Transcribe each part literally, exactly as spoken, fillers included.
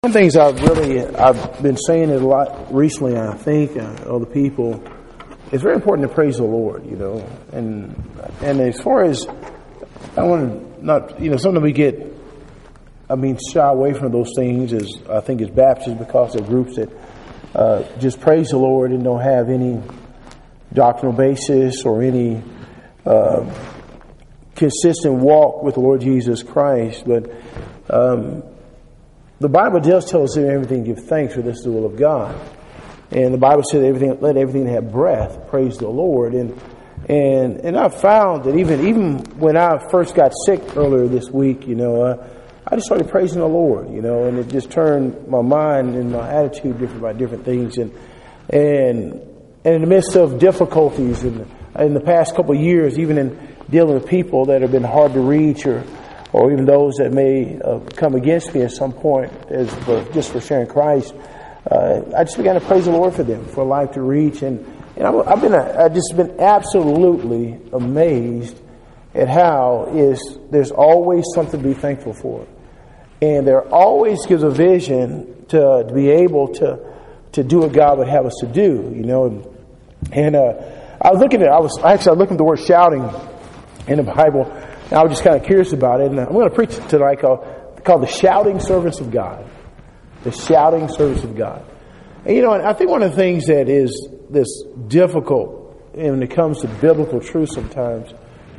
One of the things I've really, I've been saying it a lot recently, I think, uh, other people, it's very important to praise the Lord, you know. And and as far as, I want to not, you know, sometimes we get, I mean, shy away from those things, as I think as Baptists, because they're groups that uh, just praise the Lord and don't have any doctrinal basis or any uh, consistent walk with the Lord Jesus Christ. But um, the Bible does tell us that everything give thanks, for this is the will of God. And the Bible said everything, let everything that have breath praise the Lord. And and and I found that even even when I first got sick earlier this week, you know, uh, I just started praising the Lord, you know, and it just turned my mind and my attitude different by different things. And and and in the midst of difficulties in, in the past couple of years, even in dealing with people that have been hard to reach, or or even those that may uh, come against me at some point, as for, just for sharing Christ, uh, I just began to praise the Lord for them, for life to reach. And, and I, I've been, I've just been absolutely amazed at how is there's always something to be thankful for, and there always gives a vision to, to be able to to do what God would have us to do, you know. And, and uh, I was looking at, I was actually I was looking at the word shouting in the Bible. I was just kind of curious about it, and I'm going to preach tonight called, called the shouting servants of God. The shouting servants of God. And you know, I think one of the things that is this difficult when it comes to biblical truth sometimes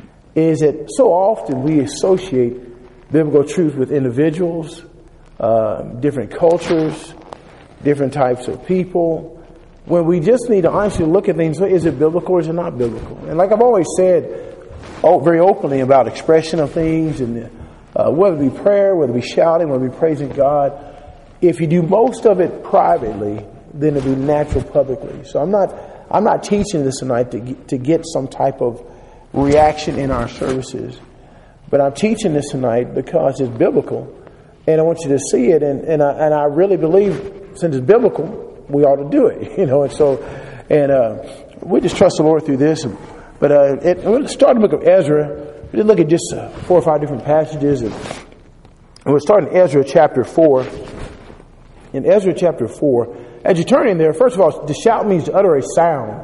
is that so often we associate biblical truth with individuals, uh, different cultures, different types of people, when we just need to honestly look at things. Is it biblical or is it not biblical? And like I've always said, Oh, very openly about expression of things, and uh, whether it be prayer, whether it be shouting, whether it be praising God. If you do most of it privately, then it'll be natural publicly. So I'm not, I'm not teaching this tonight to get, to get some type of reaction in our services, but I'm teaching this tonight because it's biblical, and I want you to see it. And and I, and I really believe, since it's biblical, we ought to do it. You know, and so and uh, we just trust the Lord through this. And, But uh, it, we'll start the book of Ezra. We did look at just uh, four or five different passages. And we'll start in Ezra chapter four. In Ezra chapter four, as you turn in there, first of all, to shout means to utter a sound.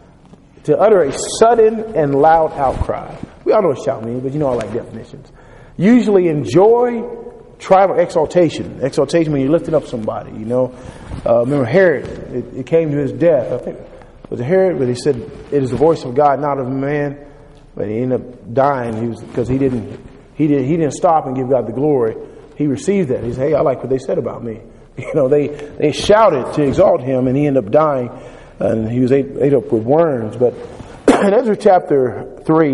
To utter a sudden and loud outcry. We all know what shout means, but you know I like definitions. Usually in joy, triumph, or exaltation. Exaltation means you're lifting up somebody, you know. Uh, remember Herod, it, it came to his death, I think. Was it Herod? But he said, it is the voice of God, not of man. But he ended up dying. He was because he didn't he did he didn't stop and give God the glory. He received that. He said, hey, I like what they said about me. You know, they they shouted to exalt him, and he ended up dying, and he was ate, ate up with worms. But in Ezra chapter three,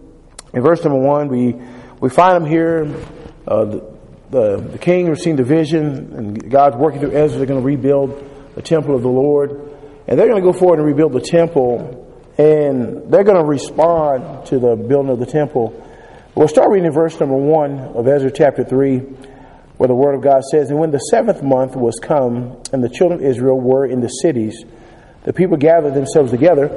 in verse number one, we we find him here. Uh, the, the the king received a vision, and God's working through Ezra. They're going to rebuild the temple of the Lord. And they're going to go forward and rebuild the temple, and they're going to respond to the building of the temple. We'll start reading in verse number one of Ezra chapter three, where the word of God says, And when the seventh month was come, and the children of Israel were in the cities, the people gathered themselves together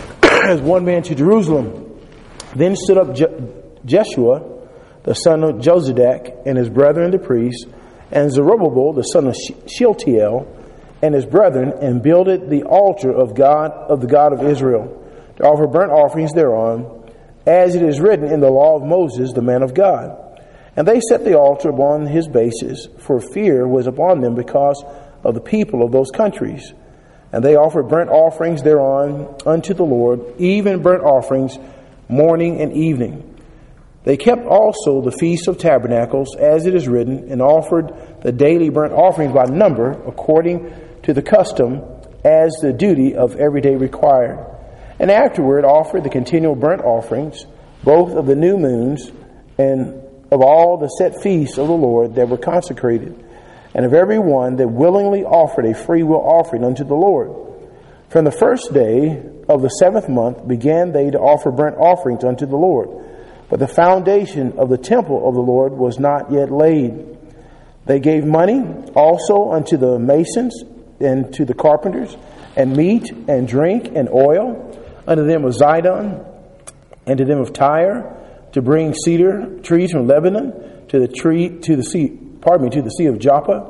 as one man to Jerusalem. Then stood up Je- Jeshua, the son of Jozadak, and his brethren the priests, and Zerubbabel, the son of Shealtiel, and his brethren, and builded the altar of God of the God of Israel, to offer burnt offerings thereon, as it is written in the law of Moses, the man of God. And they set the altar upon his bases, for fear was upon them because of the people of those countries. And they offered burnt offerings thereon unto the Lord, even burnt offerings morning and evening. They kept also the Feast of Tabernacles, as it is written, and offered the daily burnt offerings by number, according to the custom, as the duty of every day required. And afterward offered the continual burnt offerings, both of the new moons and of all the set feasts of the Lord that were consecrated, and of every one that willingly offered a freewill offering unto the Lord. From the first day of the seventh month began they to offer burnt offerings unto the Lord. But the foundation of the temple of the Lord was not yet laid. They gave money also unto the masons and to the carpenters, and meat and drink and oil unto them of Zidon, and to them of Tyre, to bring cedar trees from Lebanon to the tree to the sea, pardon me, to the sea of Joppa,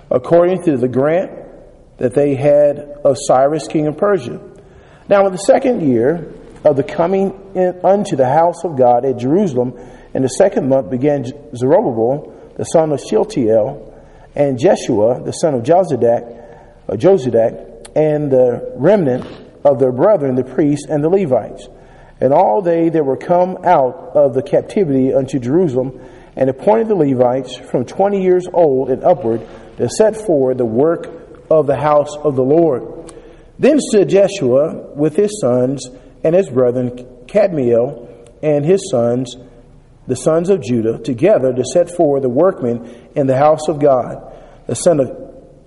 according to the grant that they had of Cyrus, king of Persia. Now in the second year of the coming in unto the house of God at Jerusalem, in the second month began Zerubbabel, the son of Shealtiel, and Jeshua, the son of Jozadak, or Jozadak, and the remnant of their brethren, the priests and the Levites, and all they that were come out of the captivity unto Jerusalem, and appointed the Levites from twenty years old and upward to set forward the work of the house of the Lord. Then stood Jeshua with his sons and his brethren, Kadmiel and his sons, the sons of Judah, together to set forward the workmen in the house of God, the son of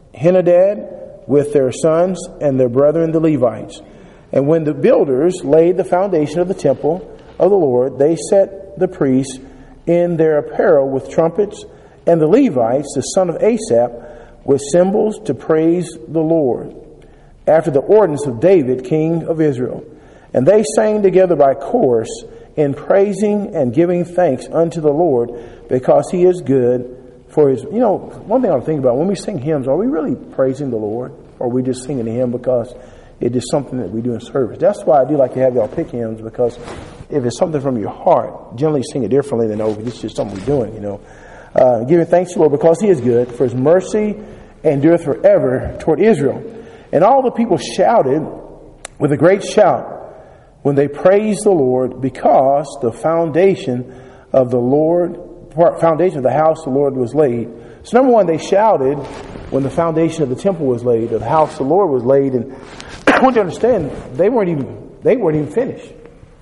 Henadad with their sons and their brethren the Levites. And when the builders laid the foundation of the temple of the Lord, they set the priests in their apparel with trumpets, and the Levites, the son of Asaph, with cymbals to praise the Lord, after the ordinance of David, king of Israel. And they sang together by chorus, in praising and giving thanks unto the Lord, because he is good for his... You know, one thing I think about, when we sing hymns, are we really praising the Lord? Or are we just singing a hymn because it is something that we do in service? That's why I do like to have y'all pick hymns, because if it's something from your heart, generally sing it differently than, oh, this is just something we're doing, you know. Uh, giving thanks to the Lord because he is good, for his mercy endureth forever toward Israel. And all the people shouted with a great shout when they praised the Lord, because the foundation of the Lord, foundation of the house of the Lord was laid. So number one, they shouted when the foundation of the temple was laid, or the house of the Lord was laid. And I want you to understand, they weren't even they weren't even finished.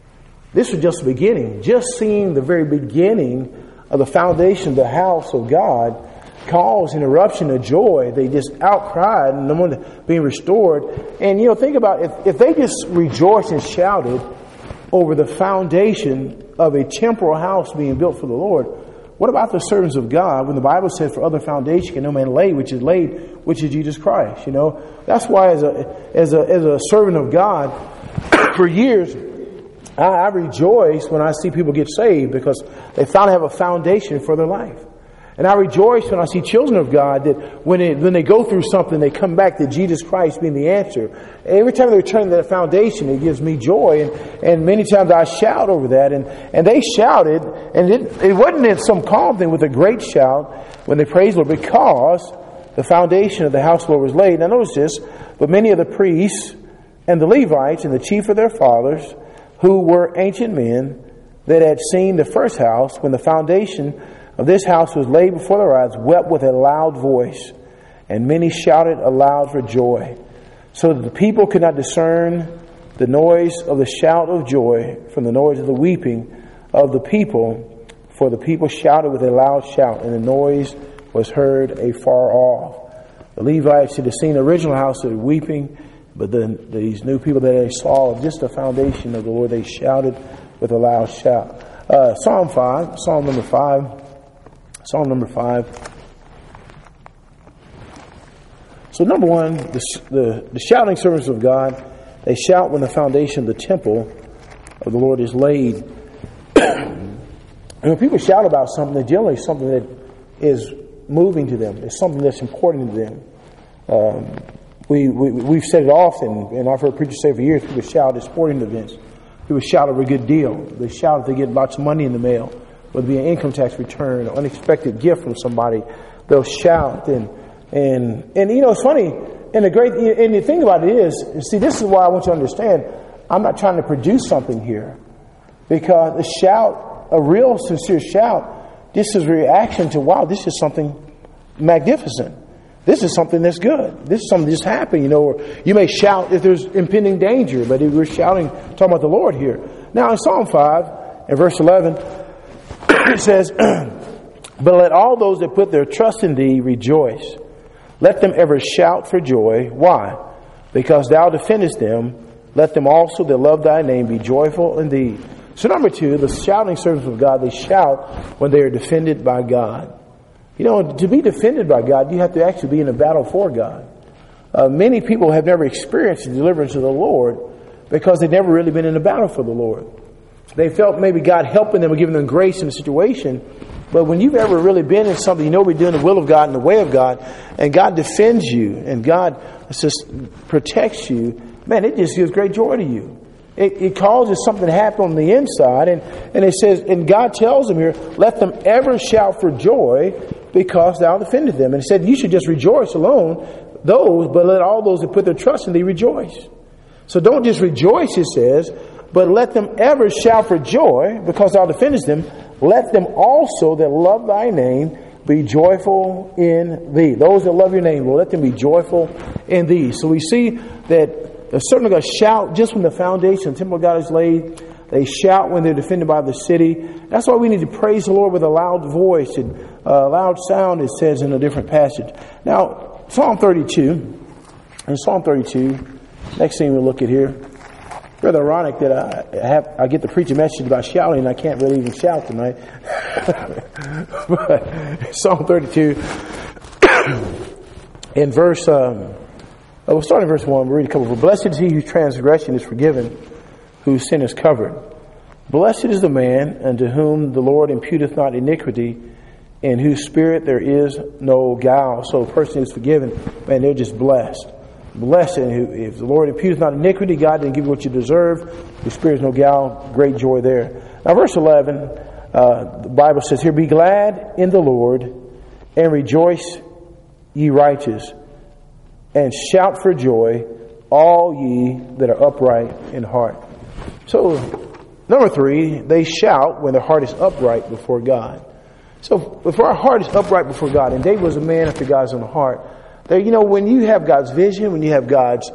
This was just the beginning. Just seeing the very beginning of the foundation of the house of God caused an eruption of joy. They just outcried, and no one being restored. And, you know, think about if, if they just rejoiced and shouted over the foundation of a temporal house being built for the Lord, what about the servants of God when the Bible says for other foundation can no man lay, which is laid, which is Jesus Christ? You know, that's why as a as a as a servant of God for years, I, I rejoice when I see people get saved, because they finally have a foundation for their life. And I rejoice when I see children of God that when it, when they go through something, they come back to Jesus Christ being the answer. Every time they return to that foundation, it gives me joy. And, and many times I shout over that. And, and they shouted, and it, it wasn't in some calm thing, with a great shout when they praised the Lord, because the foundation of the house of the Lord was laid. Now notice this, but many of the priests and the Levites and the chief of their fathers, who were ancient men that had seen the first house when the foundation of this house was laid before their eyes, wept with a loud voice, and many shouted aloud for joy, so that the people could not discern the noise of the shout of joy from the noise of the weeping of the people, for the people shouted with a loud shout, and the noise was heard afar off. The Levites had seen the original house of weeping, but then these new people that they saw just the foundation of the Lord, they shouted with a loud shout. Uh, Psalm five, Psalm number five. Psalm number five. So number one, the, the, the shouting servants of God, they shout when the foundation of the temple of the Lord is laid. And when people shout about something, it's generally something that is moving to them. It's something that's important to them. Um, we, we, we've said it often, and I've heard preachers say for years, people shout at sporting events. People shout over a good deal. They shout if they get lots of money in the mail, whether it be an income tax return, or unexpected gift from somebody. They'll shout. And, and, and you know, it's funny. And the great, and the thing about it is, see, this is why I want you to understand, I'm not trying to produce something here. Because a shout, a real sincere shout, this is a reaction to, wow, this is something magnificent. This is something that's good. This is something that's happened, you know. Or you may shout if there's impending danger, but if we're shouting, talking about the Lord here. Now in Psalm five, in verse eleven, it says, but let all those that put their trust in thee rejoice. Let them ever shout for joy. Why? Because thou defendest them. Let them also that love thy name be joyful indeed. So number two, the shouting servants of God, they shout when they are defended by God. You know, to be defended by God, you have to actually be in a battle for God. Uh, many people have never experienced the deliverance of the Lord because they've never really been in a battle for the Lord. They felt maybe God helping them or giving them grace in a situation, But when you've ever really been in something, you know we're doing the will of God and the way of God, and God defends you, and God just protects you, man, it just gives great joy to you. It, it causes something to happen on the inside, and, and it says, and God tells them here, let them ever shout for joy because thou defended them. And it said, you should just rejoice alone, those, but let all those that put their trust in thee rejoice. So don't just rejoice, it says, but let them ever shout for joy because thou defendest them. Let them also that love thy name be joyful in thee. Those that love your name, Lord, let them be joyful in thee. So we see that they're certainly going to shout just when the foundation of the temple of God is laid. They shout when they're defended by the city. That's why we need to praise the Lord with a loud voice and a loud sound, it says in a different passage. Now, Psalm thirty-two. In Psalm thirty-two, next thing we'll look at here. Rather ironic that I have I get to preach a message about shouting and I can't really even shout tonight. But Psalm thirty-two, in verse, um, we'll start in verse one. We'll read a couple of. Blessed is he whose transgression is forgiven, whose sin is covered. Blessed is the man unto whom the Lord imputeth not iniquity, in whose spirit there is no guile. So a person is forgiven, man, they're just blessed. Blessed, if the Lord imputeth not iniquity, God didn't give you what you deserve. Your spirit is no guile. Great joy there. Now, verse eleven, uh, the Bible says here, be glad in the Lord and rejoice, ye righteous, and shout for joy, all ye that are upright in heart. So, number three, they shout when their heart is upright before God. So, if our heart is upright before God, and David was a man after God's own heart, there, you know, when you have God's vision, when you have God's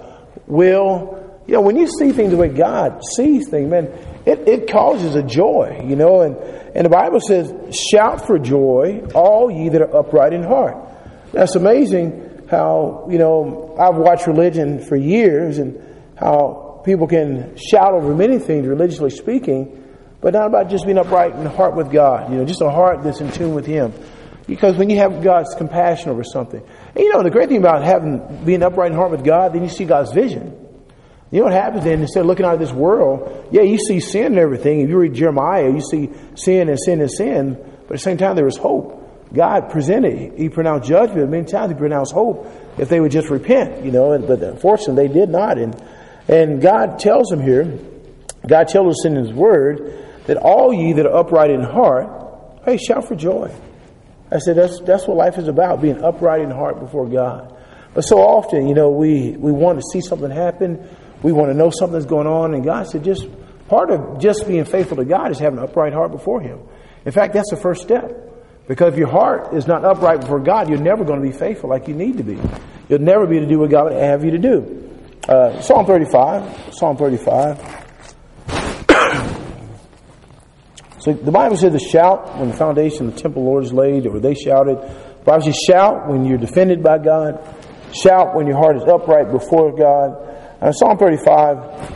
will, you know, when you see things the way God sees things, man, it, it causes a joy, you know, and, and the Bible says, shout for joy, all ye that are upright in heart. That's amazing how, you know, I've watched religion for years and how people can shout over many things, religiously speaking, but not about just being upright in heart with God, you know, just a heart that's in tune with Him. Because when you have God's compassion over something, and you know, the great thing about having being upright in heart with God, then you see God's vision. You know what happens then? Instead of looking out of this world, yeah, you see sin and everything. If you read Jeremiah, you see sin and sin and sin, but at the same time there is hope. God presented, He pronounced judgment. Many times He pronounced hope if they would just repent, you know, but unfortunately they did not. And and God tells them here, God tells us in His Word that all ye that are upright in heart, hey, shout for joy. I said, that's that's what life is about, being upright in heart before God. But so often, you know, we, we want to see something happen. We want to know something's going on. And God said, just part of just being faithful to God is having an upright heart before Him. In fact, that's the first step. Because if your heart is not upright before God, you're never going to be faithful like you need to be. You'll never be able to do what God would have you to do. Uh, Psalm thirty-five. Psalm thirty-five. So the Bible says to shout when the foundation of the temple of the Lord is laid, or they shouted. The Bible says shout when you're defended by God. Shout when your heart is upright before God. And Psalm thirty-five,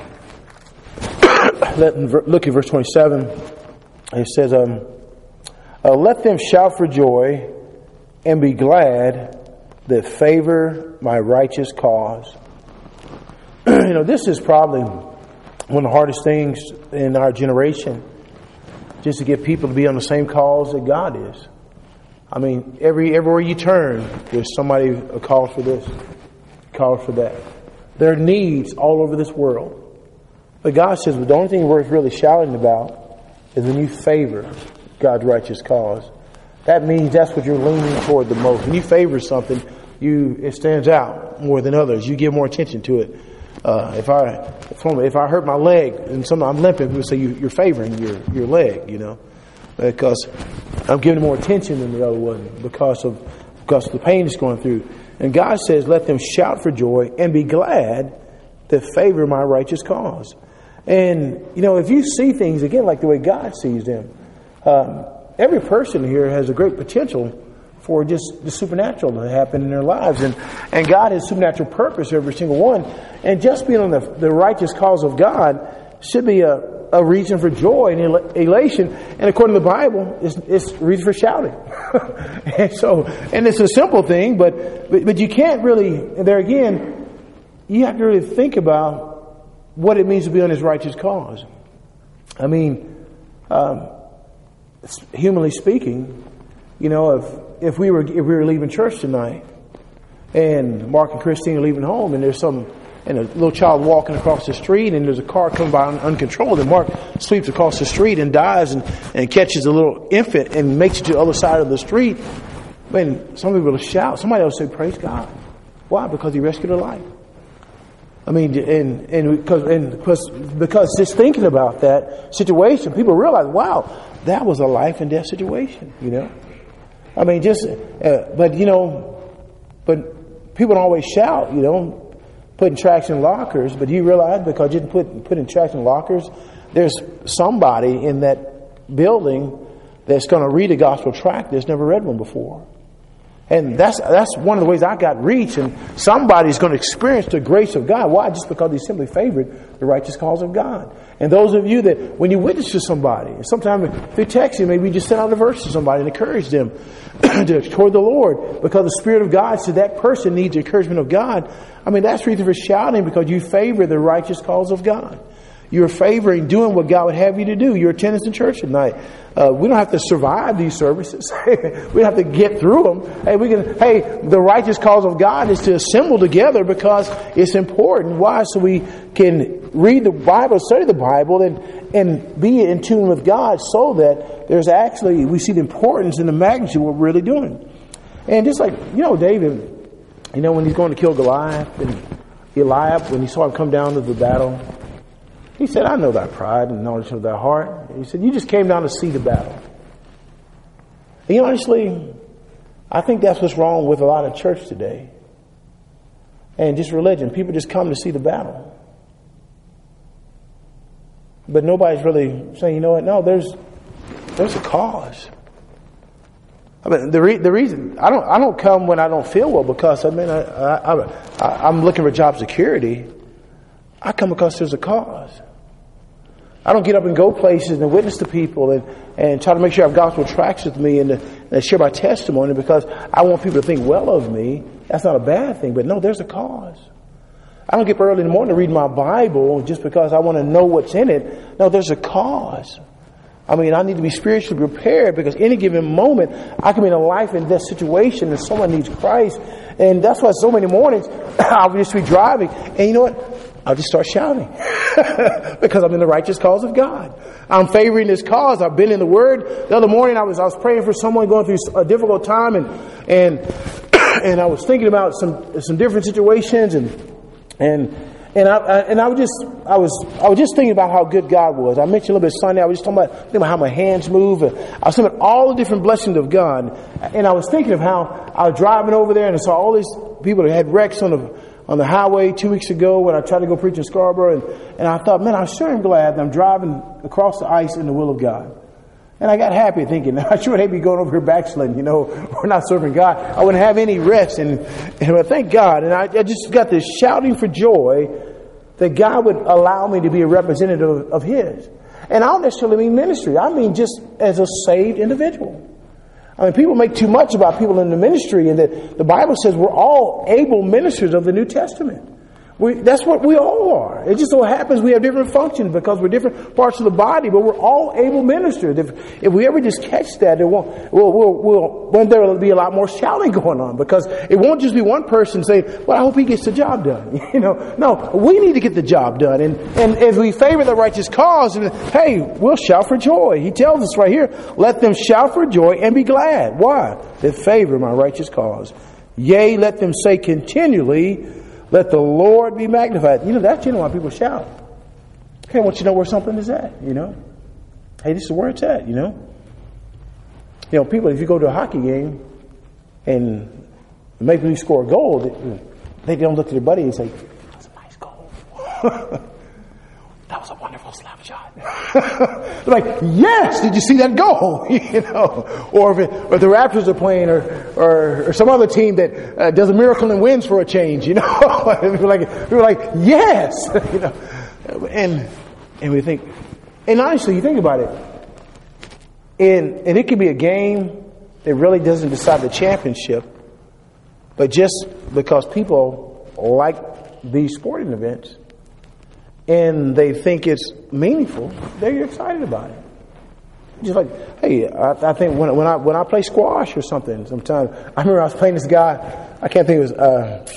let, look at verse twenty-seven. It says, um, uh, let them shout for joy and be glad that favor my righteous cause. You know, this is probably one of the hardest things in our generation. Just to get people to be on the same cause that God is. I mean, every everywhere you turn, there's somebody a call for this, a call for that. There are needs all over this world. But God says, well, the only thing worth really shouting about is when you favor God's righteous cause. That means that's what you're leaning toward the most. When you favor something, you it stands out more than others. You give more attention to it. Uh, if I if I hurt my leg and some I'm limping, people say you, you're favoring your your leg, you know, because I'm giving more attention than the other one because of because of the pain it's going through. And God says, let them shout for joy and be glad that favor my righteous cause. And you know, if you see things again like the way God sees them, um, every person here has a great potential for just the supernatural to happen in their lives. And and God has supernatural purpose for every single one. And just being on the, the righteous cause of God should be a, a reason for joy and elation. And according to the Bible, it's, it's a reason for shouting. And so, and it's a simple thing, but, but but you can't really, there again, you have to really think about what it means to be on His righteous cause. I mean, um, humanly speaking, you know, if if we were if we were leaving church tonight, and Mark and Christine are leaving home, and there's some and a little child walking across the street, and there's a car coming by un- uncontrolled, and Mark sweeps across the street and dies, and, and catches a little infant and makes it to the other side of the street. Man, some people will shout. Somebody else say, "Praise God!" Why? Because he rescued a life. I mean, and and because and because because just thinking about that situation, people realize, wow, that was a life and death situation. You know, I mean, just uh, but you know, but people don't always shout. You know. Putting tracks in lockers, but you realize because you didn't put put in tracks in lockers, there's somebody in that building that's going to read a gospel tract that's never read one before, and that's that's one of the ways I got reached. And somebody's going to experience the grace of God. Why? Just because he simply favored the righteous cause of God. And those of you that when you witness to somebody, sometimes if you text you, maybe you just send out a verse to somebody and encourage them to, toward the Lord, because the Spirit of God said that person needs the encouragement of God. I mean, that's reason for shouting, because you favor the righteous cause of God. You're favoring doing what God would have you to do. Your attendance in church tonight. Uh, we don't have to survive these services. We don't have to get through them. Hey, we can. Hey, the righteous cause of God is to assemble together because it's important. Why? So we can read the Bible, study the Bible, and and be in tune with God, so that there's actually we see the importance and the magnitude of what we're really doing. And just like you know, David, you know, when he's going to kill Goliath, and Eliab, when he saw him come down to the battle. He said, I know thy pride and knowledge of thy heart. He said, you just came down to see the battle. And you know, honestly, I think that's what's wrong with a lot of church today. And just religion. People just come to see the battle. But nobody's really saying, you know what? No, there's there's a cause. I mean, the re- the reason I don't I don't come when I don't feel well, because I mean I, I, I I'm looking for job security. I come because there's a cause. I don't get up and go places and witness to people and, and try to make sure I have gospel tracts with me and, and share my testimony because I want people to think well of me. That's not a bad thing, but no, there's a cause. I don't get up early in the morning to read my Bible just because I want to know what's in it. No, there's a cause. I mean, I need to be spiritually prepared, because any given moment I can be in a life and death situation and someone needs Christ. And that's why so many mornings I'll just be driving. And you know what? I'll just start shouting because I'm in the righteous cause of God. I'm favoring this cause. I've been in the Word. The other morning I was I was praying for someone going through a difficult time, and and and I was thinking about some some different situations, and and and I, I and I was just I was I was just thinking about how good God was. I mentioned a little bit Sunday. I was just talking about, thinking about how my hands move. I was thinking about all the different blessings of God, and I was thinking of how I was driving over there and I saw all these people that had wrecks on the. on the highway two weeks ago when I tried to go preach in Scarborough. And, and I thought, man, I sure am glad that I'm driving across the ice in the will of God. And I got happy thinking, I sure would hate me going over here backsliding, you know, or not serving God. I wouldn't have any rest. And, and I thank God. And I, I just got this shouting for joy that God would allow me to be a representative of, of His. And I don't necessarily mean ministry. I mean just as a saved individual. I mean, people make too much about people in the ministry, and that the Bible says we're all able ministers of the New Testament. We, that's what we all are. It just so happens we have different functions because we're different parts of the body, but we're all able ministers. If, if we ever just catch that, it won't, we'll, we'll, we'll, won't there will be a lot more shouting going on, because it won't just be one person saying, well, I hope he gets the job done. You know, no, we need to get the job done. And, and if we favor the righteous cause, and hey, we'll shout for joy. He tells us right here, let them shout for joy and be glad. Why? They favor my righteous cause. Yea, let them say continually, let the Lord be magnified. You know, that's, you know, why people shout. Hey, I want you to know where something is at, you know. Hey, this is where it's at, you know. You know, people, if you go to a hockey game and maybe you score a goal, they don't look at their buddy and say, that's a nice goal. That was a wonderful slap shot. They're like, yes, did you see that goal? You know, or if, it, or if the Raptors are playing, or or, or some other team that uh, does a miracle and wins for a change, you know, people like people like, yes, you know, and and we think, and honestly, you think about it, and and it could be a game that really doesn't decide the championship, but just because people like these sporting events, and they think it's meaningful, they're excited about it. Just like, hey, I, I think when, when I when I play squash or something, sometimes I remember I was playing this guy. I can't think it was uh,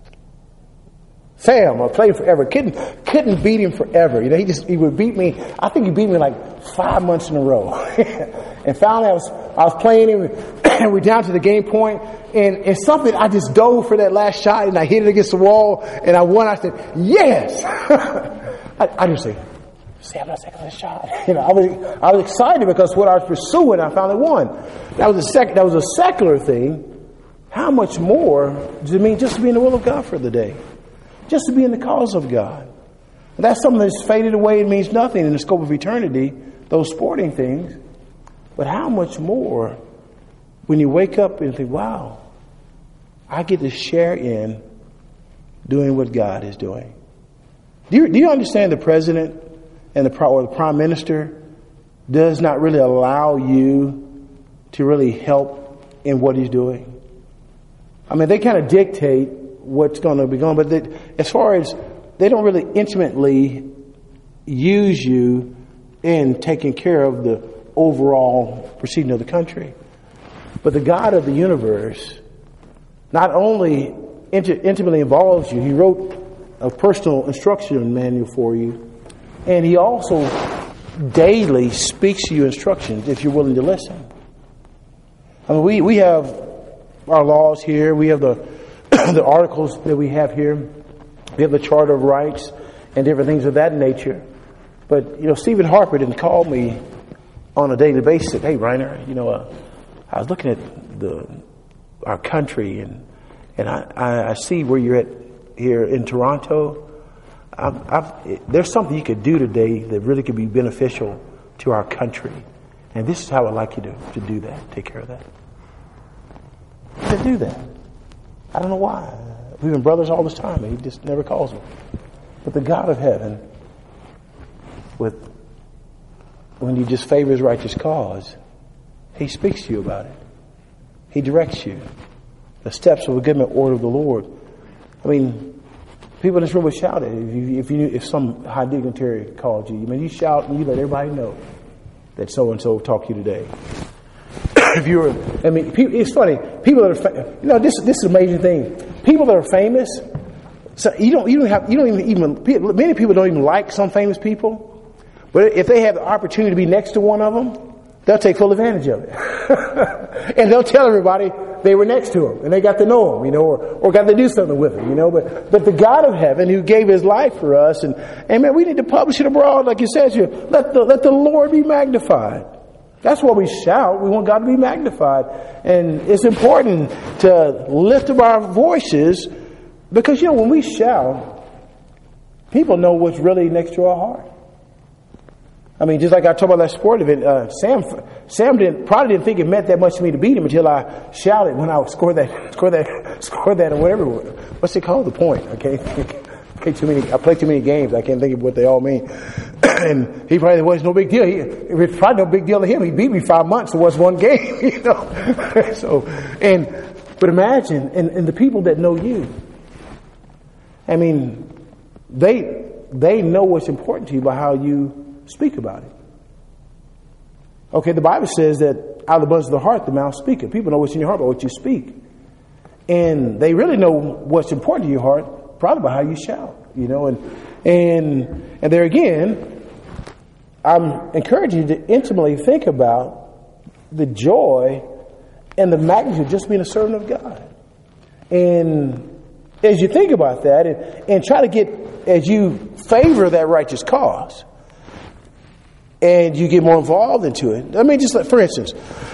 Sam. I played forever. Couldn't couldn't beat him forever. You know, he just he would beat me. I think he beat me like five months in a row. And finally, I was I was playing him, and we're down to the game point, and and something I just dove for that last shot, and I hit it against the wall, and I won. I said, yes. I, I didn't say. Sam, let's take a shot. You know, I was I was excited because what I was pursuing, I finally won. That was a sec. That was a secular thing. How much more does it mean just to be in the will of God for the day, just to be in the cause of God? That's something that's faded away. It means nothing in the scope of eternity. Those sporting things, but how much more when you wake up and think, "Wow, I get to share in doing what God is doing." Do you do you understand the president? And the, or the prime minister does not really allow you to really help in what he's doing. I mean, they kind of dictate what's going to be going, but they, as far as they don't really intimately use you in taking care of the overall proceeding of the country. But the God of the universe not only inti- intimately involves you, he wrote a personal instruction manual for you. And he also daily speaks to you instructions if you're willing to listen. I mean, we, we have our laws here. We have the the articles that we have here. We have the Charter of Rights and different things of that nature. But, you know, Stephen Harper didn't call me on a daily basis. Said, hey, Reiner, you know, uh, I was looking at the our country and and I, I, I see where you're at here in Toronto. I've, I've, there's something you could do today that really could be beneficial to our country. And this is how I'd like you to, to do that, take care of that. To do that. I don't know why. We've been brothers all this time, and he just never calls me. But the God of heaven, with when you just favor his righteous cause, he speaks to you about it. He directs you. The steps of a good man order of the Lord. I mean, people in this room would shout it if you, if you knew, if some high dignitary called you. I mean, you shout and you let everybody know that so and so talked to you today. If you were, I mean, it's funny. People that are, fa- you know, this this is an amazing thing. People that are famous, so you don't you don't have you don't even even many people don't even like some famous people, but if they have the opportunity to be next to one of them, they'll take full advantage of it, and they'll tell everybody they were next to him and they got to know him, you know, or, or got to do something with him, you know. But but the God of heaven who gave his life for us, and, and man, we need to publish it abroad, like it says here. Let the let the Lord be magnified. That's what we shout. We want God to be magnified. And it's important to lift up our voices because, you know, when we shout, people know what's really next to our heart. I mean, just like I talked about that sport event, uh, Sam Sam didn't probably didn't think it meant that much to me to beat him until I shouted when I scored that, scored that, scored that, or whatever. What's it called? The point. Okay. I play too many. I play too many games. I can't think of what they all mean. And he probably was no big deal. He, it was probably no big deal to him. He beat me five months. It was one game, you know. So, and but imagine, and, and the people that know you. I mean, they they know what's important to you by how you speak about it. Okay, the Bible says that out of the abundance of the heart, the mouth speaketh. People know what's in your heart by what you speak, and they really know what's important to your heart probably by how you shout. You know, and and and there again, I'm encouraging you to intimately think about the joy and the magnitude of just being a servant of God. And as you think about that and, and try to get, as you favor that righteous cause and you get more involved into it. I mean, just like, for instance,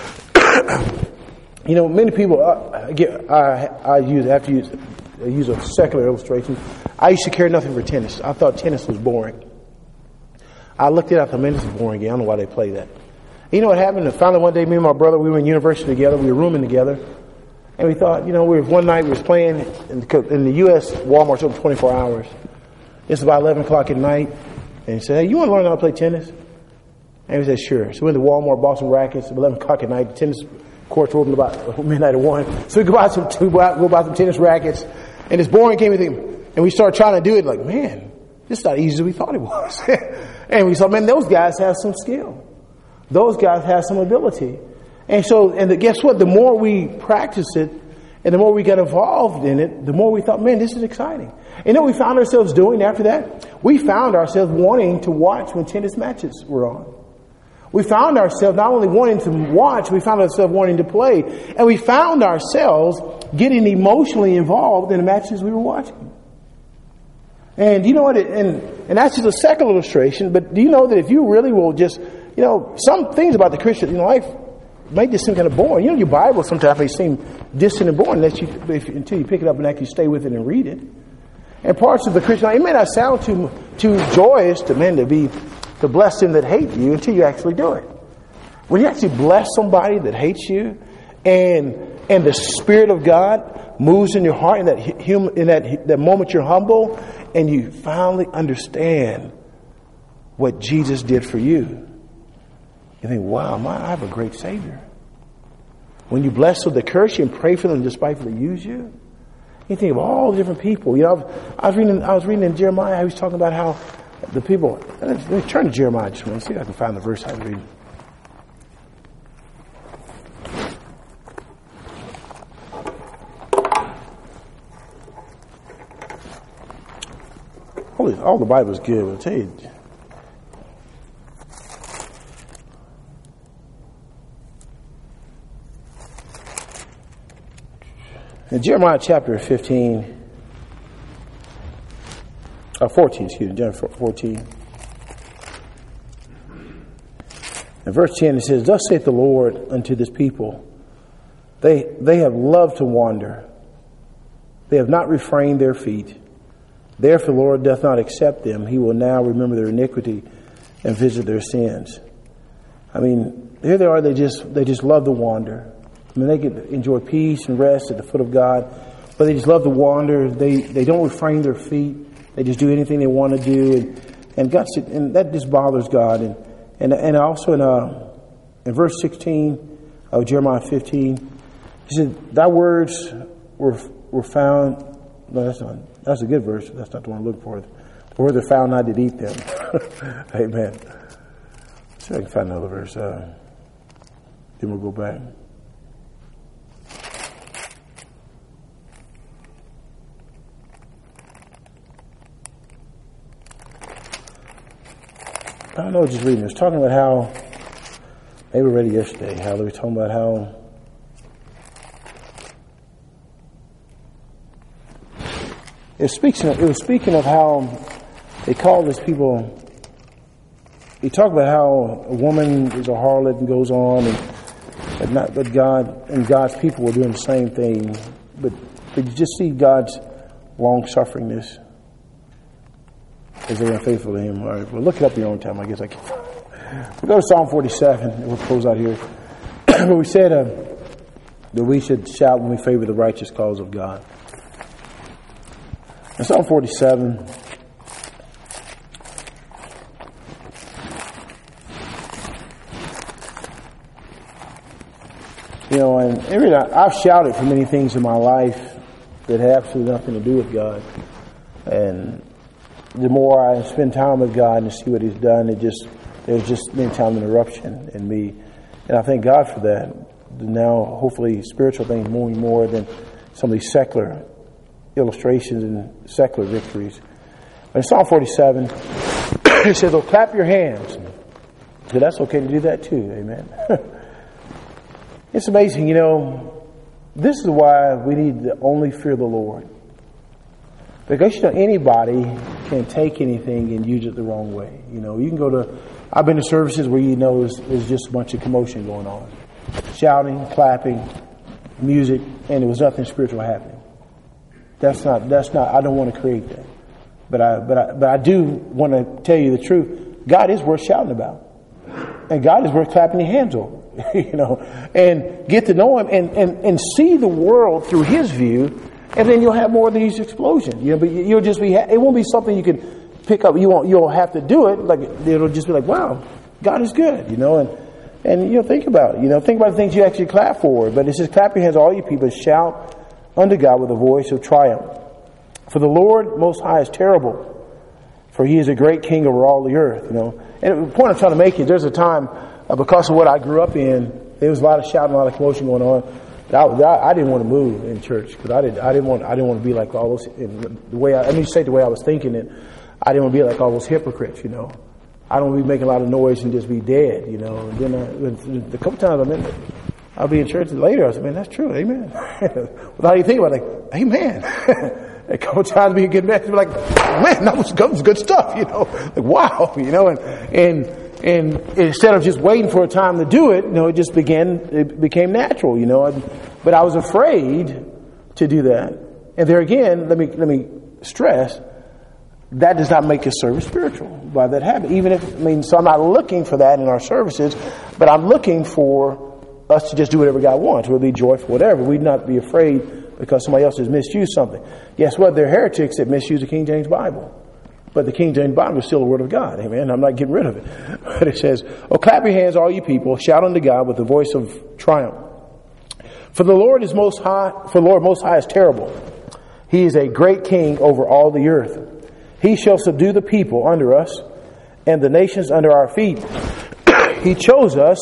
you know, many people, I, get, I, I use, I have to use, I use a secular illustration. I used to care nothing for tennis. I thought tennis was boring. I looked at it, I thought, man, this is a boring game. I don't know why they play that. You know what happened? And finally, one day, me and my brother, we were in university together. We were rooming together. And we thought, you know, we were, one night we was playing in the, in the U S Walmart's open twenty-four hours. It's about eleven o'clock at night. And he said, hey, you want to learn how to play tennis? And we said, sure. So we went to Walmart, bought some rackets at eleven o'clock at night. The tennis courts were open about midnight at one. So we go buy some, we go buy some tennis rackets. And this boring game, and we started trying to do it like, man, this is not easy as we thought it was. And we thought, man, those guys have some skill. Those guys have some ability. And so, and the, guess what? The more we practice it, and the more we got involved in it, the more we thought, man, this is exciting. And you know what we found ourselves doing after that? We found ourselves wanting to watch when tennis matches were on. We found ourselves not only wanting to watch, we found ourselves wanting to play. And we found ourselves getting emotionally involved in the matches we were watching. And you know what? It, and, and that's just a second illustration. But do you know that if you really will just, you know, some things about the Christian life may just seem kind of boring. You know, your Bible sometimes may seem distant and boring unless you, if, until you pick it up and actually stay with it and read it. And parts of the Christian life, it may not sound too too joyous to men to be to bless them that hate you until you actually do it. When you actually bless somebody that hates you, and and the Spirit of God moves in your heart in that hum, in that that moment you're humble and you finally understand what Jesus did for you. You think, wow, my, I have a great Savior. When you bless them that curse you and pray for them despite they use you, you think of all the different people. You know, I was reading, I was reading in Jeremiah, he was talking about how the people, let me turn to Jeremiah just a minute, see if I can find the verse I was reading. All the, all the Bible is good, I'll tell you. In Jeremiah chapter fifteen, uh, fourteen, excuse me, Jeremiah fourteen. In verse ten it says, "Thus saith the Lord unto this people, they they have loved to wander, they have not refrained their feet. Therefore the Lord doth not accept them. He will now remember their iniquity and visit their sins." I mean, here they are, they just they just love to wander. I mean, they can enjoy peace and rest at the foot of God, but they just love to wander. They they don't refrain their feet. They just do anything they want to do, and and God, and that just bothers God. And and and also in uh in verse sixteen of Jeremiah fifteen, he said, "Thy words were were found." No, that's not. That's a good verse. That's not the one I'm looking for. The words are found, I did eat them. Amen. See if I can find another verse. Uh, then we'll go back. I don't know, just reading. It was talking about how, maybe we read it yesterday, how they were talking about how it speaks. Of, it was speaking of how they call these people. He talked about how a woman is a harlot and goes on, and but not, but God and God's people were doing the same thing. But but you just see God's long sufferingness as they're unfaithful to Him. All right, well, look it up in your own time. I guess I can. We go to Psalm forty-seven, and we'll close out here. But we said uh, that we should shout when we favor the righteous cause of God. In Psalm forty-seven, you know, and every time I've shouted for many things in my life that have absolutely nothing to do with God, and the more I spend time with God and see what He's done, it just there's just many times interruption in me, and I thank God for that. Now, hopefully, spiritual things moving more than some of these secular illustrations and secular victories. But in Psalm forty-seven, it says, "Oh, clap your hands." So that's okay to do that too. Amen. It's amazing, you know. This is why we need to only fear the Lord. Because, you know, anybody can take anything and use it the wrong way. You know, you can go to, I've been to services where you know there's, there's just a bunch of commotion going on. Shouting, clapping, music, and there was nothing spiritual happening. That's not, that's not, I don't want to create that. But I, but I, but I do want to tell you the truth. God is worth shouting about. And God is worth clapping your hands over. You know, and get to know Him and, and, and see the world through His view. And then you'll have more of these explosions. You know, but you'll just be, it won't be something you can pick up. You won't, you'll have to do it. Like, it'll just be like, wow, God is good, you know, and, and, you know, think about it, you know, think about the things you actually clap for. But it says, clap your hands, all you people, shout unto God with a voice of triumph. For the Lord Most High is terrible, for He is a great King over all the earth, you know. And the point I'm trying to make is there's a time uh, because of what I grew up in, there was a lot of shouting, a lot of commotion going on. I, I, I didn't want to move in church because I didn't. I didn't want. I didn't want to be like all those. The way I, I mean, say the way I was thinking it, I didn't want to be like all those hypocrites. You know, I don't want to be making a lot of noise and just be dead. You know. And then I, the couple times I'm in it, I'll be in church later. I said, "Man, that's true. Amen." Without you think about it, like, "Amen." A couple times we get message, like, "Man, that was, that was good stuff." You know, like, wow. You know, and and. And instead of just waiting for a time to do it, you know, it just began, it became natural, you know. But I was afraid to do that. And there again, let me, let me stress, that does not make a service spiritual by that habit. Even if, I mean, so I'm not looking for that in our services, but I'm looking for us to just do whatever God wants. We'll be joyful, whatever. We'd not be afraid because somebody else has misused something. Guess what? They're heretics that misuse the King James Bible. But the King James Bible is still the Word of God. Amen. I'm not getting rid of it. But it says, "Oh, clap your hands, all you people. Shout unto God with the voice of triumph. For the Lord is most high. For the Lord most high is terrible. He is a great King over all the earth. He shall subdue the people under us, and the nations under our feet. He chose us.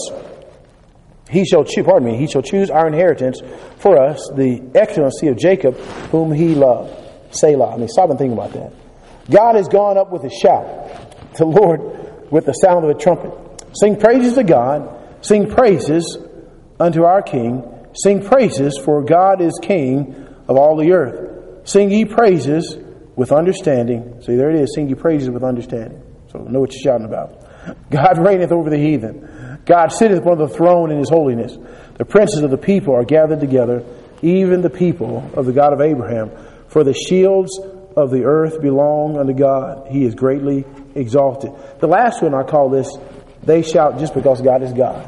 He shall choose. Pardon me. He shall choose our inheritance for us, the excellency of Jacob, whom He loved." Selah. I mean, stop and think about that. God has gone up with a shout, the Lord with the sound of a trumpet. Sing praises to God. Sing praises unto our King. Sing praises, for God is King of all the earth. Sing ye praises with understanding. See, there it is. Sing ye praises with understanding. So know what you're shouting about. God reigneth over the heathen. God sitteth upon the throne in His holiness. The princes of the people are gathered together, even the people of the God of Abraham. For the shields of the earth belong unto God. He is greatly exalted. The last one I call this, they shout just because God is God.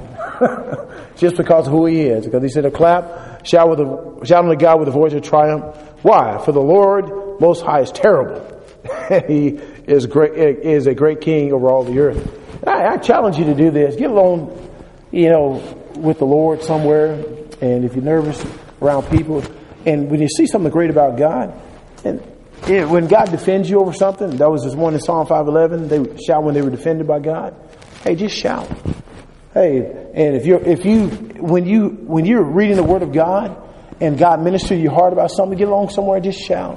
Just because of who He is. Because He said a clap, shout with a shout unto God with a voice of triumph. Why? For the Lord Most High is terrible. He is great, is a great King over all the earth. I, I challenge you to do this. Get alone, you know, with the Lord somewhere. And if you're nervous around people, and when you see something great about God, and Yeah, when God defends you over something, that was this one in Psalm five eleven, they would shout when they were defended by God. Hey, just shout. Hey, and if you're, if you, when you, when you're reading the Word of God and God ministers to your heart about something, get along somewhere and just shout.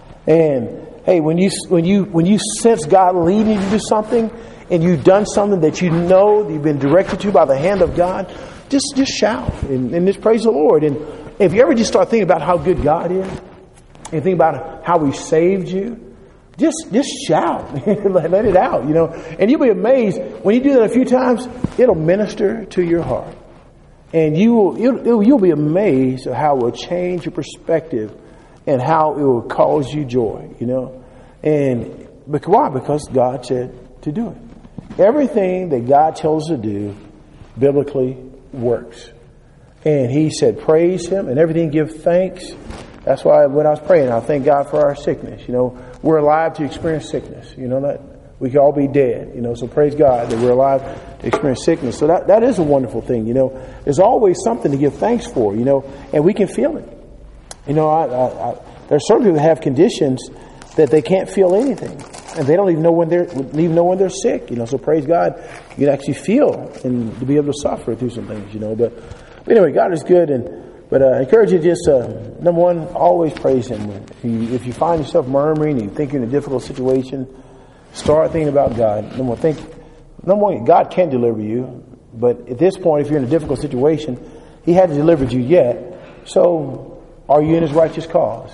And hey, when you, when you, when you sense God leading you to do something and you've done something that you know that you've been directed to by the hand of God, just, just shout and, and just praise the Lord. And if you ever just start thinking about how good God is, and think about how He saved you, just just shout. let, let it out, you know. And you'll be amazed. When you do that a few times, it'll minister to your heart. And you will, you'll, you'll be amazed at how it will change your perspective and how it will cause you joy, you know. And because, why? Because God said to do it. Everything that God tells us to do biblically works. And He said, praise Him, and everything give thanks. That's why when I was praying, I thank God for our sickness. You know, we're alive to experience sickness. You know, that we could all be dead. You know, so praise God that we're alive to experience sickness. So that, that is a wonderful thing. You know, there's always something to give thanks for, you know, and we can feel it. You know, I, I, I, there are some people that have conditions that they can't feel anything. And they don't even know when they're, even know when they're sick. You know, so praise God, you can actually feel and to be able to suffer through some things, you know. But, but anyway, God is good. And But uh, I encourage you to just, uh, number one, always praise Him. If you, if you find yourself murmuring and you think you're in a difficult situation, start thinking about God. Number one, think, number one, God can deliver you. But at this point, if you're in a difficult situation, He hasn't delivered you yet. So are you in His righteous cause?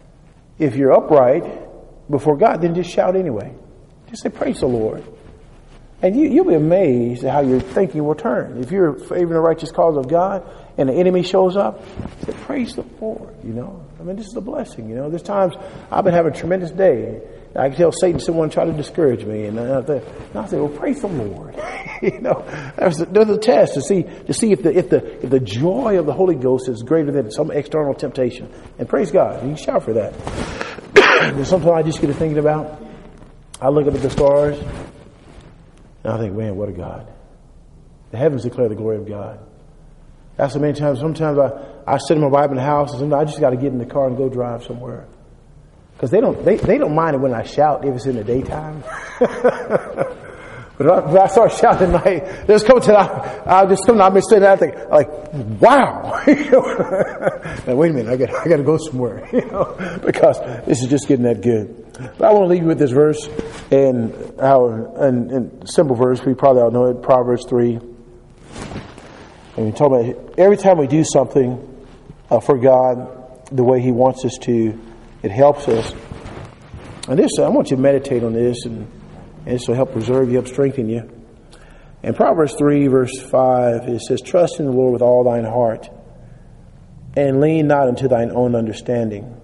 If you're upright before God, then just shout anyway. Just say, praise the Lord. And you, you'll be amazed at how your thinking will turn. If you're favoring the righteous cause of God and the enemy shows up, say, praise the Lord, you know. I mean, this is a blessing, you know. There's times I've been having a tremendous day. I can tell Satan, someone try to discourage me. And I say, well, praise the Lord. you know, there's a, there's a test to see to see if the if the if the joy of the Holy Ghost is greater than some external temptation. And praise God. You can shout for that. There's something I just get to thinking about. I look up at the stars, and I think, man, what a God. The heavens declare the glory of God. That's so many times. Sometimes I, I sit in my Bible in the house, and sometimes I just got to get in the car and go drive somewhere. Because they don't they, they don't mind it when I shout if it's in the daytime. But I, but I started shouting tonight. Just come to I, I just come. I've been sitting there thinking, like, wow. Now wait a minute, I got I got to go somewhere, you know, because this is just getting that good. But I want to leave you with this verse, and our and, and simple verse. We probably all know it. Proverbs three. And we talk about every time we do something uh, for God the way He wants us to, it helps us. And this, I want you to meditate on this, and, and this will help preserve you, help strengthen you. In Proverbs three, verse five, it says, "Trust in the Lord with all thine heart, and lean not unto thine own understanding.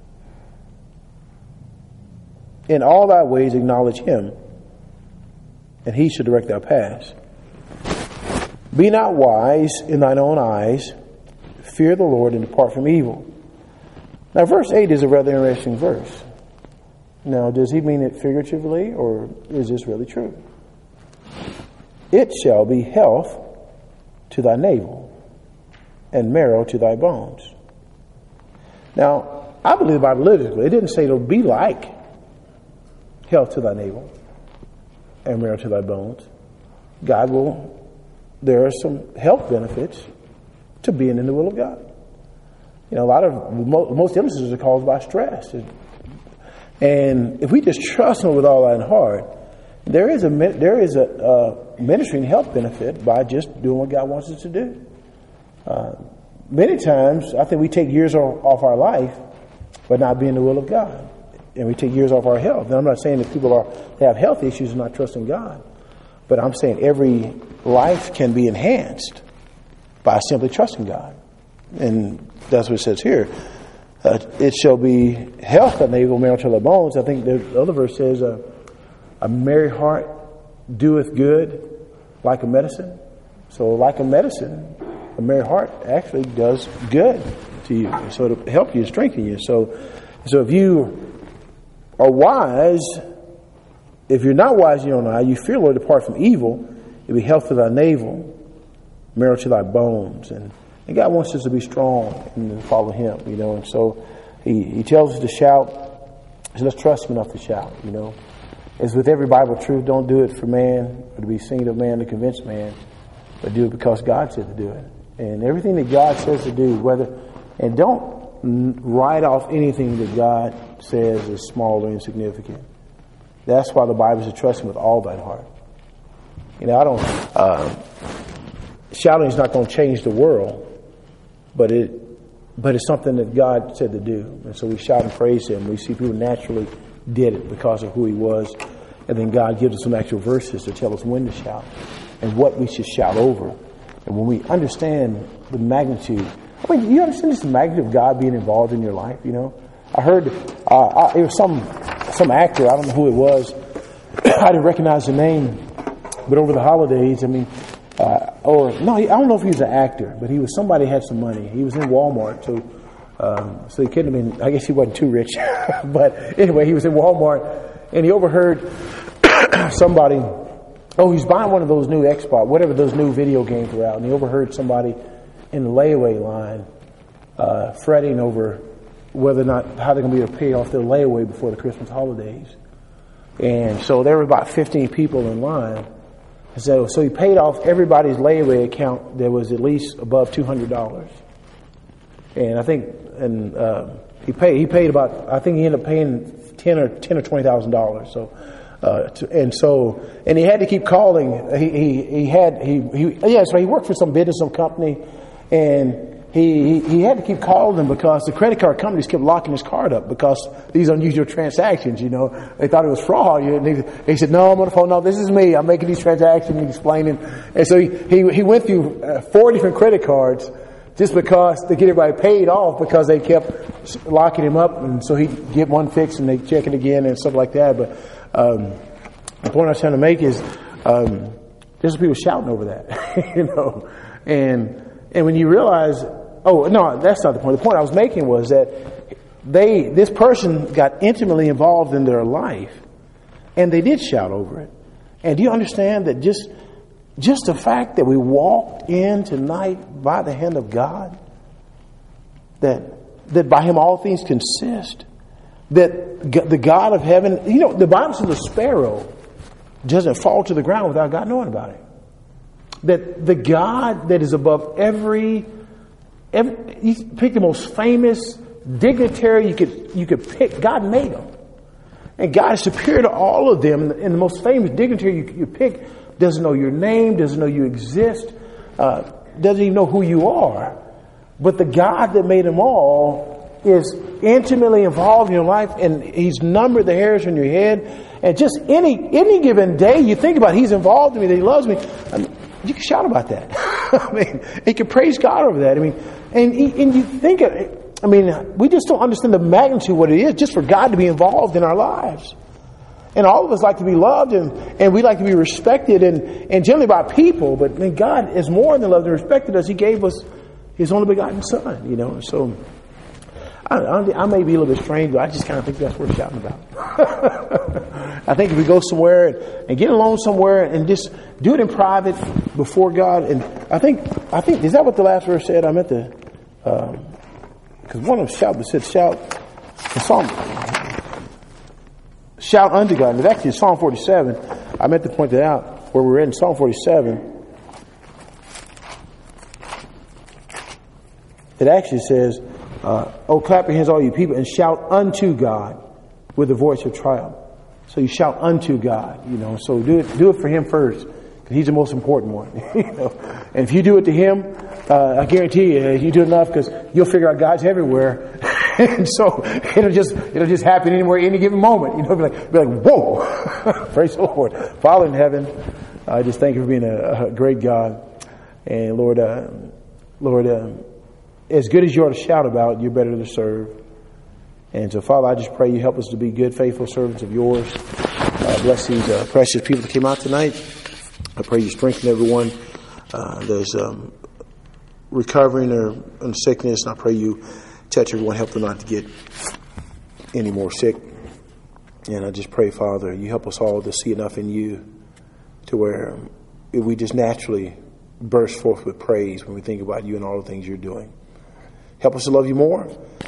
In all thy ways acknowledge Him, and He shall direct thy paths. Be not wise in thine own eyes. Fear the Lord and depart from evil." Now, verse eight is a rather interesting verse. Now, does he mean it figuratively, or is this really true? "It shall be health to thy navel and marrow to thy bones." Now, I believe the Bible literally. It didn't say it'll be like health to thy navel and marrow to thy bones. God will, there are some health benefits to being in the will of God. You know, a lot of, most illnesses are caused by stress. And if we just trust Him with all our heart, there is a there is a, a ministry and health benefit by just doing what God wants us to do. Uh, many times, I think we take years off, off our life, but not being the will of God, and we take years off our health. And I'm not saying that people are they have health issues and not trusting God, but I'm saying every life can be enhanced by simply trusting God, and that's what it says here. Uh, it shall be health that navel, marrow to the bones. I think the other verse says, uh, "A merry heart doeth good like a medicine." So, like a medicine, a merry heart actually does good to you. So, to help you, strengthen you. So, so if you are wise, if you're not wise in your own eye, you fear the Lord, depart from evil. It'll be health to thy navel, marrow to thy bones, and. And God wants us to be strong and follow Him, you know. And so He, he tells us to shout. So let's trust Him enough to shout, you know. As with every Bible truth, don't do it for man or to be seen of man to convince man, but do it because God said to do it. And everything that God says to do, whether, and don't write off anything that God says is small or insignificant. That's why the Bible says trust Him with all thine heart. You know, I don't, uh, shouting is not going to change the world. But it, but it's something that God said to do, and so we shout and praise Him. We see people naturally did it because of who He was, and then God gives us some actual verses to tell us when to shout and what we should shout over. And when we understand the magnitude, I mean, you understand just the magnitude of God being involved in your life. You know, I heard uh, I, it was some some actor. I don't know who it was. I didn't recognize the name, but over the holidays, I mean. Uh, or no, I don't know if he was an actor, but he was somebody had some money. He was in Walmart, so um, so he couldn't have been. I guess he wasn't too rich, but anyway, he was in Walmart, and he overheard somebody. Oh, he's buying one of those new Xbox, whatever those new video games were out, and he overheard somebody in the layaway line uh, fretting over whether or not how they're going to be able to pay off their layaway before the Christmas holidays. And so there were about fifteen people in line. So, so he paid off everybody's layaway account that was at least above two hundred dollars. And I think, and uh, he paid, he paid about, I think he ended up paying ten or ten or twenty thousand dollars. So, uh, to, and so, and he had to keep calling. He, he, he had, he, he, yeah, so he worked for some business, some company, and he, he, he had to keep calling them because the credit card companies kept locking his card up because these unusual transactions, you know, they thought it was fraud. And he, he said, "No, I'm on the phone. No, this is me. I'm making these transactions." He's explaining. And so he, he, he went through uh, four different credit cards just because to get everybody paid off because they kept locking him up. And so he'd get one fixed and they'd check it again and stuff like that. But um, the point I was trying to make is um, there's people shouting over that, you know. And, and when you realize, oh, no, that's not the point. The point I was making was that they, this person got intimately involved in their life, and they did shout over it. And do you understand that just, just the fact that we walked in tonight by the hand of God, that, that by Him all things consist, that the God of heaven, you know, the Bible says a sparrow doesn't fall to the ground without God knowing about it. That the God that is above every, every you pick the most famous dignitary you could you could pick. God made him. And God is superior to all of them. And the most famous dignitary you, you pick doesn't know your name, doesn't know you exist, uh, doesn't even know who you are. But the God that made them all is intimately involved in your life, and He's numbered the hairs on your head. And just any any given day you think about, He's involved in me, that He loves me. I mean, you can shout about that. I mean, you can praise God over that. I mean, and and you think of it. I mean, we just don't understand the magnitude of what it is just for God to be involved in our lives. And all of us like to be loved, and, and we like to be respected, and, and generally by people. But I mean, God is more than loved and respected us. He gave us His only begotten Son, you know. So I, I, I may be a little bit strange, but I just kind of think that's worth shouting about. I think if we go somewhere and, and get alone somewhere and just do it in private before God, and I think I think is that what the last verse said? I meant to. Um, Because one of them shout, said shout, Psalm, shout unto God. And it's actually Psalm forty-seven. I meant to point that out where we're in Psalm forty-seven. It actually says, uh, "Oh, clap your hands, all you people, and shout unto God with a voice of triumph." So you shout unto God, you know. So do it, do it for Him first, because He's the most important one. You know? And if you do it to Him, uh, I guarantee you, you do enough, because you'll figure out God's everywhere, and so it'll just it'll just happen anywhere, any given moment. You know, be like, be like, whoa, praise the Lord, Father in heaven. I just thank you for being a, a great God, and Lord, uh, Lord, uh, as good as you are to shout about, you're better to serve. And so, Father, I just pray you help us to be good, faithful servants of yours. Uh, bless these uh, precious people that came out tonight. I pray you strengthen everyone uh, that's um, recovering or in sickness. And I pray you touch everyone, help them not to get any more sick. And I just pray, Father, you help us all to see enough in you to where if we just naturally burst forth with praise when we think about you and all the things you're doing. Help us to love you more.